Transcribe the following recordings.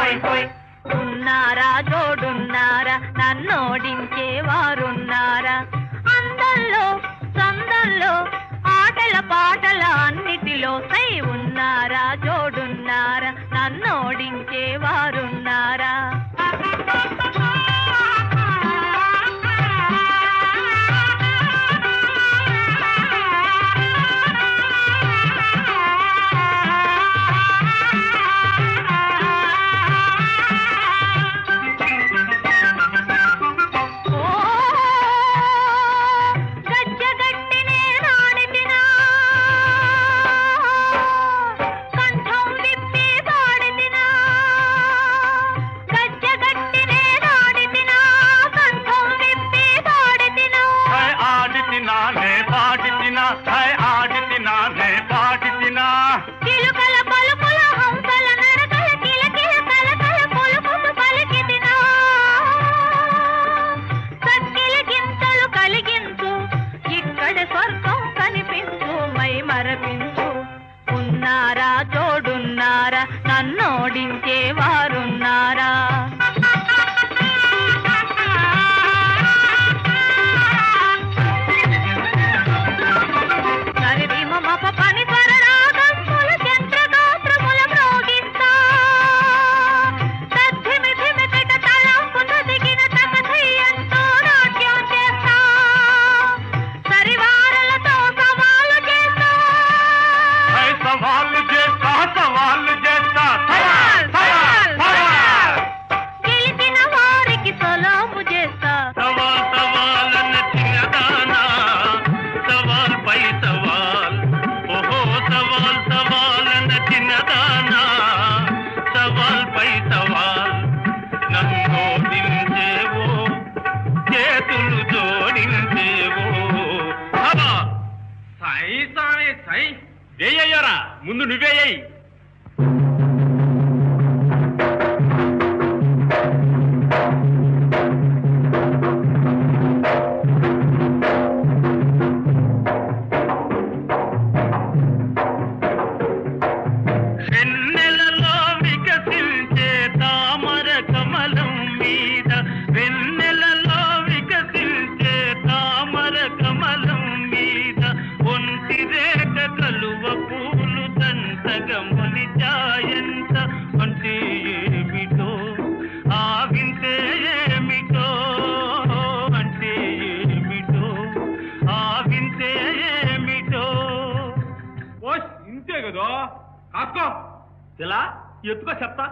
ఉన్నారా జోడున్నారా నన్నోడించే వారున్నారా అందల్లో సందల్లో ఆటల పాటల అన్నిటిలో సై ఉన్నారా జోడున్నారా నన్నోడించే వారున్నారా ఉన్నారా జోడున్నారా నన్నోడించే వారున్నారా వేయ్యారా ముందు నువ్వేయ్యి వెన్నెలలో వికసించే తామర కమలం మీద వెన్నెలలో వికసించే తామర కమలం మీద ఒంటి రేఖ కలువ పూలు దంతగా మొలిచాయంత అంటే ఏమిటో ఆ వింతే ఏమిటో అంటే ఏమిటో ఆ వింతే ఏమిటో ఓ ఇంతే కదా కాసుకో ఇలా ఎత్తుకో చెప్తా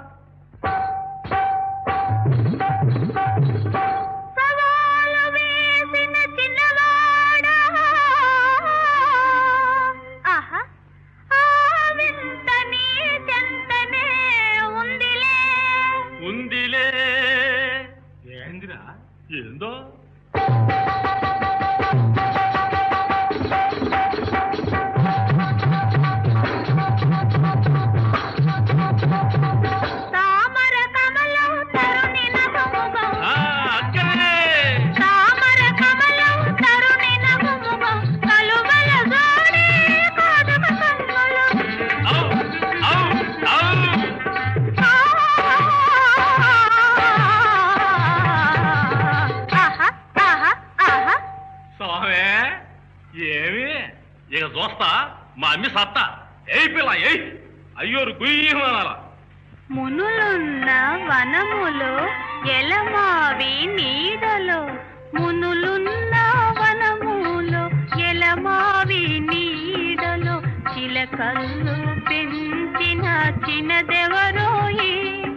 ఉందిలే ఏందిరా ఏందో ఏమి ఇక చూస్తా మా అమ్మి సత్తా ఏ పిల్ల ఏ అయ్యోరు గుయ్యమనాల మునులున్న వనములో ఎలమావి నీడలో మునులున్న వనములో ఎలమావి నీడలో చిలకల్లు పెంచిన చిన్నదెవరోయి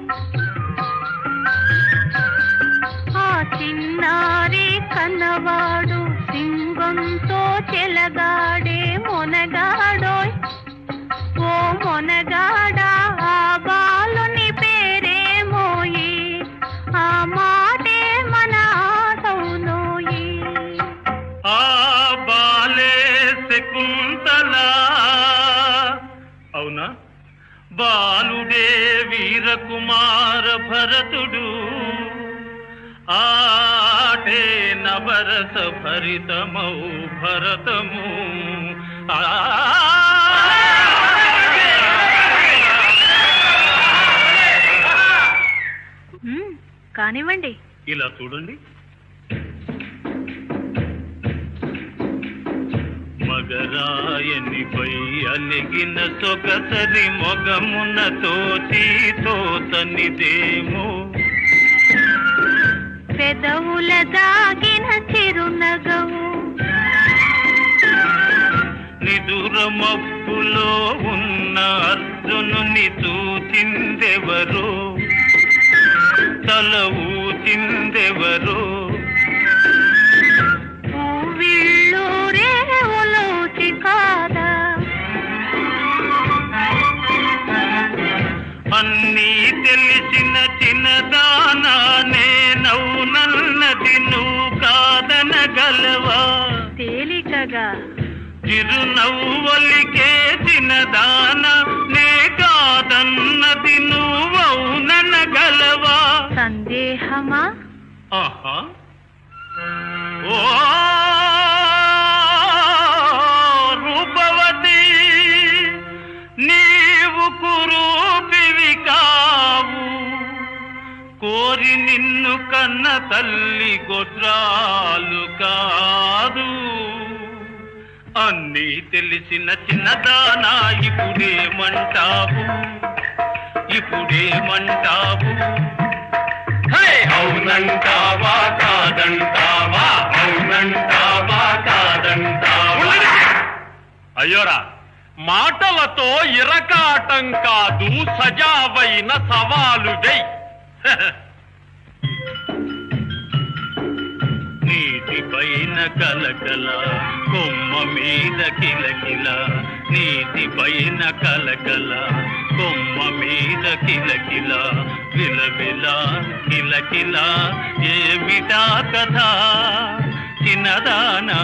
ఆ చిన్నారి కన్నవాడు సింగంతో చెలగాడే మొనగాడోయ్ ఓ మొనగాడా ఆ బాలుని పేరేమోయి ఆ మాటే మన ఆటవునోయి ఆ బాలే శకుంతలా అవునా బాలుడే వీరకుమార భరతుడు ఆటే నవరస భరితమౌ భరతము కానివ్వండి. ఇలా చూడండి. మగరాయనిపై అలిగిన సొగసరి మొగమున తోతనిదేమో, పెదవుల దాగిన చిరునగవు, నిదుర మబ్బులో ఉన్న అర్జునుని చూచిందెవరో, తల ఊచిందెవరో, పువ్విళ్ళూరే ఒలోచి కాదా, అన్నీ తెలిసిన చిన్నదానా నేనవునన్నది నువ్వు కాదనగలవా, తేలికగా చిరునవ్వలికే చిన్నదాన నే కాదన్నది నువ్వవుననగలవా, సందేహమా? ఆహా ఓ రూపవతి, నీవు కురూపివి కావు, కోరి నిన్ను కన్న తల్లి గొడ్రాలు కాదు, అన్నీ తెలిసిన చిన్నదానా ఇప్పుడేమంటావు, ఇప్పుడేమంటావు, అవునంటావా కాదంటావా, అవునంటావా కాదంటావా. అయ్యోరా, మాటలతో ఇరకాటం కాదు, సజావైన సవాలు వెయ్. నీటి పైన కలకల కొమ్మ మీద కిలకిల, నీటి పైన కలకల కొమ్మ మీద కిలకిల, విలవిల కిలకిల ఏమిటా కథ, చిన్నదానా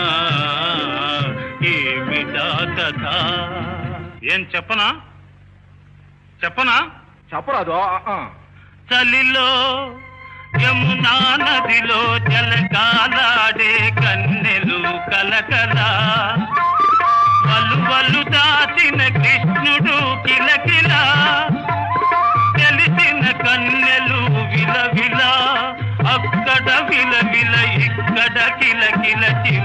ఏమిటా కథ. ఏం చెప్పనా చెప్పనా? చెప్పరాదు. చలిలో యమునా నదిలో జలకాలాడే కన్నెలు కలకల, వలువలు దాచిన కృష్ణుడు కిలకిల, తెలిసిన కన్నెలు విలవిల, అక్కడ విలవిల ఇక్కడ కిలకిల